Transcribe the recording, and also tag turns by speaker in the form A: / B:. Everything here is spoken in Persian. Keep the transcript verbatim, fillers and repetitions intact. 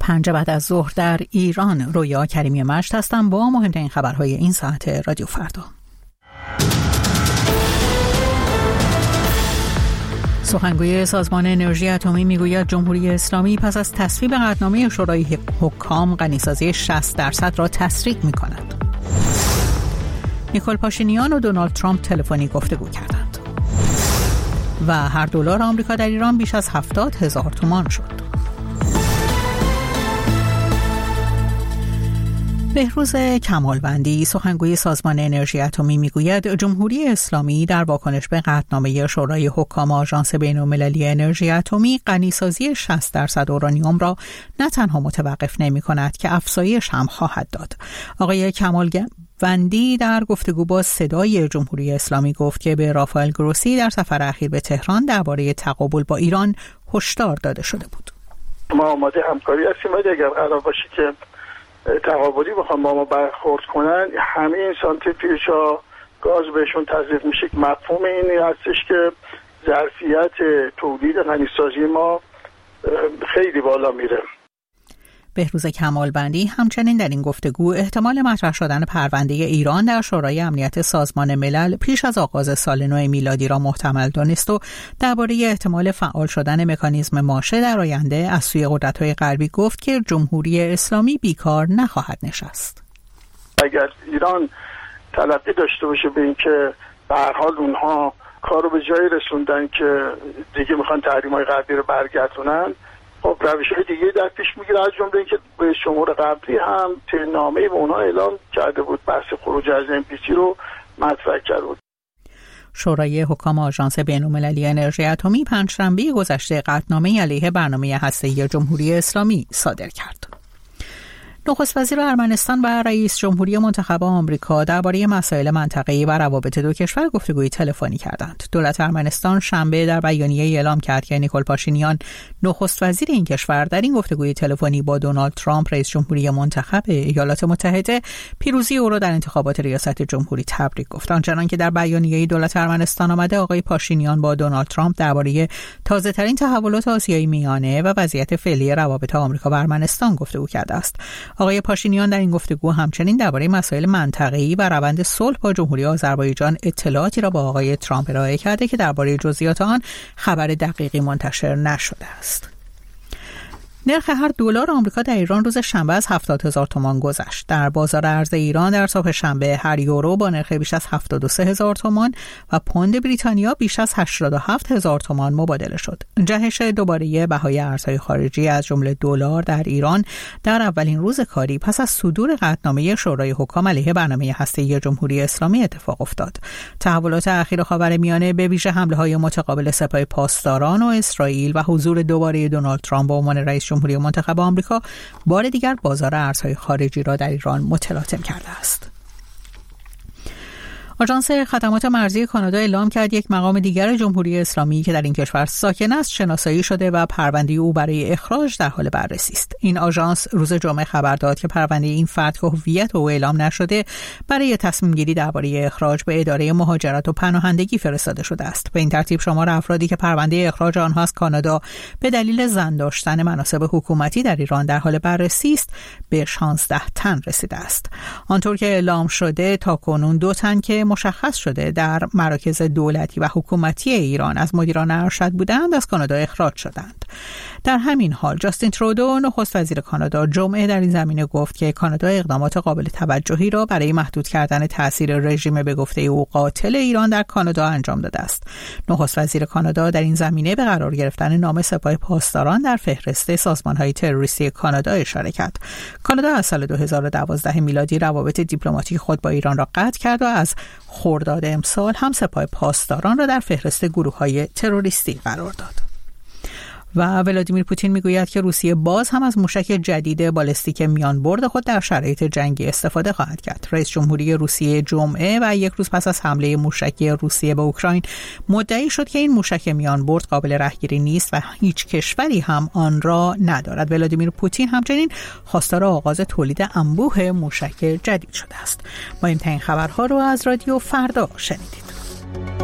A: پنج بعد از ظهر در ایران. رویا کریمی مشت هستم با مهمترین خبرهای این ساعت رادیو فردا. سخنگوی سازمان انرژی اتمی میگوید جمهوری اسلامی پس از تصویب قطعنامه شورای حکام غنیسازی شصت درصد را تسریع می‌کند. نیکول پاشینیان و دونالد ترامپ تلفنی گفتگو کردند. و هر دلار آمریکا در ایران بیش از هفتاد هزار تومان شد. بهروز کمالوندی سخنگوی سازمان انرژی اتمی میگوید جمهوری اسلامی در واکنش به قطعنامه شورای حکام آژانس بین‌المللی انرژی اتمی غنیسازی شصت درصد اورانیوم را نه تنها متوقف نمی‌کند که افزایش هم خواهد داد. آقای کمالوندی در گفتگو با صدای جمهوری اسلامی گفت که به رافائل گروسی در سفر اخیر به تهران درباره تقابل با ایران هشدار داده شده بود.
B: ما آماده همکاری هستیم و اگر قرار باشه که تقابلی بخوام با ما برخورد کنن، همه این سانتریفیوژها گاز بهشون تزریق میشه. مفهوم این هستش که ظرفیت تولید غنیسازی ما خیلی بالا میره.
A: بهروز کمالوندی همچنین در این گفتگو احتمال مطرح شدن پرونده ایران در شورای امنیت سازمان ملل پیش از آغاز سال نو میلادی را محتمل دانست و درباره احتمال فعال شدن مکانیزم ماشه در آینده از سوی قدرت‌های غربی گفت که جمهوری اسلامی بیکار نخواهد نشست.
B: اگر ایران تلقی داشته باشه به اینکه به هر حال اونها کارو به جایی رسوندن که دیگه میخوان تحریم‌های غربی رو برگردونن، خب روش‌های دیگه در پیش میگیره، از جمله اینکه به شمار قبلی هم نامه‌ای به اونها اعلام کرده بود بحث خروج از ام پی تی رو مطرح کرده بود.
A: شورای حکام آژانس بین‌المللی انرژی اتمی پنجشنبه گذشته قطعنامه علیه برنامه هسته‌ای جمهوری اسلامی صادر کرد. نخست وزیر ارمنستان و رئیس جمهوری منتخب آمریکا درباره مسائل منطقه‌ای و روابط دو کشور گفتگوی تلفنی کردند. دولت ارمنستان شنبه در بیانیه‌ای اعلام کرد که نیکول پاشینیان نخست وزیر این کشور در این گفتگوی تلفنی با دونالد ترامپ رئیس جمهوری منتخب ایالات متحده پیروزی او را در انتخابات ریاست جمهوری تبریک گفت. آنچنان که در بیانیه دولت ارمنستان آمده، آقای پاشینیان با دونالد ترامپ درباره تازه‌ترین تحولات آسیای میانه و وضعیت فعلی روابط آمریکا و ارمنستان گفتگو کرده است. آقای پاشینیان در این گفتگو همچنین درباره مسائل منطقه‌ای و روند صلح با جمهوری آذربایجان اطلاعاتی را با آقای ترامپ ارائه کرده که درباره جزئیات آن خبر دقیقی منتشر نشده است. نرخ هر دلار آمریکا در ایران روز شنبه از هفتاد هزار تومان گذشت. در بازار ارز ایران در صبح شنبه هر یورو با نرخ بیش از هفتاد و سه هزار تومان و پوند بریتانیا بیش از هشتاد و هفت هزار تومان مبادله شد. جهش دوباره بهای ارزهای خارجی از جمله دلار در ایران در اولین روز کاری پس از صدور قطعنامه شورای حکام علیه برنامه هسته‌ای جمهوری اسلامی اتفاق افتاد. تحولات اخیر خاورمیانه به ویژه حمله‌های متقابل سپاه پاسداران و اسرائیل و حضور دوباره دونالد ترامپ به عنوان رئیس جمهوری منتخب آمریکا بار دیگر بازار ارزهای خارجی را در ایران متلاطم کرده است. آژانس خدمات مرزی کانادا اعلام کرد یک مقام دیگر جمهوری اسلامی که در این کشور ساکن است شناسایی شده و پرونده او برای اخراج در حال بررسی است. این آژانس روز جمعه خبر داد که پرونده این فرد که هویت او اعلام نشده برای تصمیم گیری درباره اخراج به اداره مهاجرت و پناهندگی فرستاده شده است. به این ترتیب شمار افرادی که پرونده اخراج آنها از کانادا به دلیل زن داشتن مناصب حکومتی در ایران در حال بررسی است به شانزده تن رسیده است. آنطور که اعلام شده تاکنون دو تن که مشخص شده در مراکز دولتی و حکومتی ایران از مدیران ارشد بودند از کانادا اخراج شدند. در همین حال جاستین ترودو نخست وزیر کانادا جمعه در این زمینه گفت که کانادا اقدامات قابل توجهی را برای محدود کردن تاثیر رژیم به گفته او قاتل ایران در کانادا انجام داده است. نخست وزیر کانادا در این زمینه به قرار گرفتن نام سپاه پاسداران در فهرست سازمان‌های تروریستی کانادا اشاره کرد. کانادا از سال دو هزار و دوازده میلادی روابط دیپلماتیک خود با ایران را قطع کرد و از خرداد امسال هم سپاه پاسداران را در فهرست گروه‌های تروریستی قرار داد. و ولادیمیر پوتین میگوید که روسیه باز هم از موشک جدید بالستیک میانبرد خود در شرایط جنگی استفاده خواهد کرد. رئیس جمهوری روسیه جمعه و یک روز پس از حمله موشکی روسیه به اوکراین مدعی شد که این موشک میانبرد قابل رهگیری نیست و هیچ کشوری هم آن را ندارد. ولادیمیر پوتین همچنین خواستار آغاز تولید انبوه موشک جدید شده است. مهمترین خبرها رو از رادیو فردا شنیدید.